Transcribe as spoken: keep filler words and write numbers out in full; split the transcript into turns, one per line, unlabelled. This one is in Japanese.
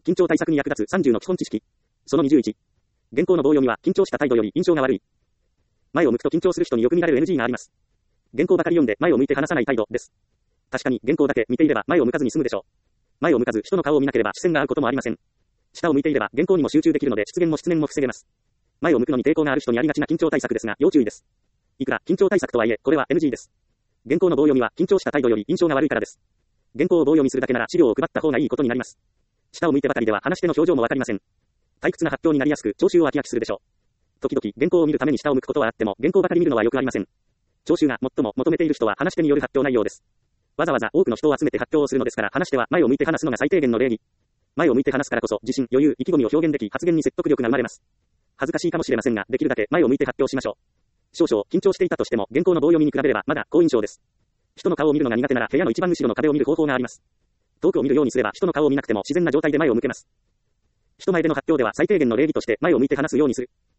緊張対策に役立つさんじゅうの基本知識。そのにじゅういち。原稿の棒読みは緊張した態度より印象が悪い。前を向くと緊張する人によく見られる エヌジー があります。原稿ばかり読んで前を向いて話さない態度です。確かに原稿だけ見ていれば前を向かずに済むでしょう。前を向かず人の顔を見なければ視線が合うこともありません。下を向いていれば原稿にも集中できるので失言も失念も防げます。前を向くのに抵抗がある人にありがちな緊張対策ですが要注意です。いくら緊張対策とはいえこれは エヌジー です。原稿の棒読みは緊張した態度より印象が悪いからです。原稿を棒読みするだけなら資料を配った方がいいことになります。下を向いてばかりでは話し手の表情もわかりません。退屈な発表になりやすく聴衆を飽き飽きするでしょう。時々原稿を見るために下を向くことはあっても原稿ばかり見るのはよくありません。聴衆が最も求めている人は話し手による発表内容です。わざわざ多くの人を集めて発表をするのですから話し手は前を向いて話すのが最低限の礼儀。前を向いて話すからこそ自信、余裕、意気込みを表現でき発言に説得力が生まれます。恥ずかしいかもしれませんができるだけ前を向いて発表しましょう。少々緊張していたとしても原稿の棒読みに比べればまだ好印象です。人の顔を見るのが苦手なら部屋の一番後ろの壁を見る方法があります。遠くを見るようにすれば人の顔を見なくても自然な状態で前を向けます。人前での発表では最低限の礼儀として前を向いて話すようにする。